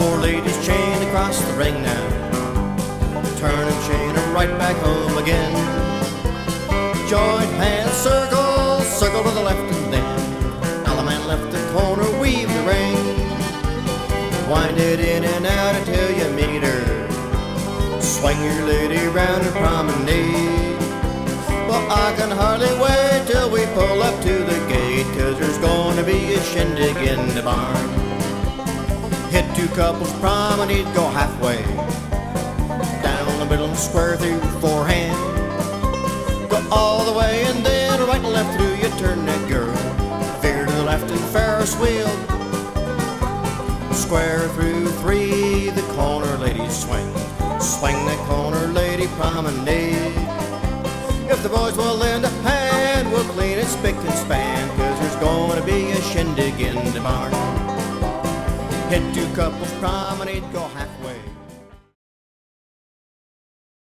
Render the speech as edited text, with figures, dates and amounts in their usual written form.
Four ladies chained across the ring now, turn and chain her right back home again. Joint hand circle, circle to the left and then Alaman left the corner, weave the ring. Wind it in and out until you meet her. Swing your lady round her promenade. Well, I can hardly wait till we pull up to the gate, 'cause there's gonna be a shindig in the barn. Hit two couples promenade, go halfway down the middle and square through forehand. Go all the way and then right and left through, you turn that girl. Veer to the left and Ferris wheel. Square through three, the corner ladies swing. Swing the corner lady promenade. If the boys will lend a hand, we'll clean it spick and span, 'cause there's gonna be a shindig in the barn. Hit two couples promenade, go halfway.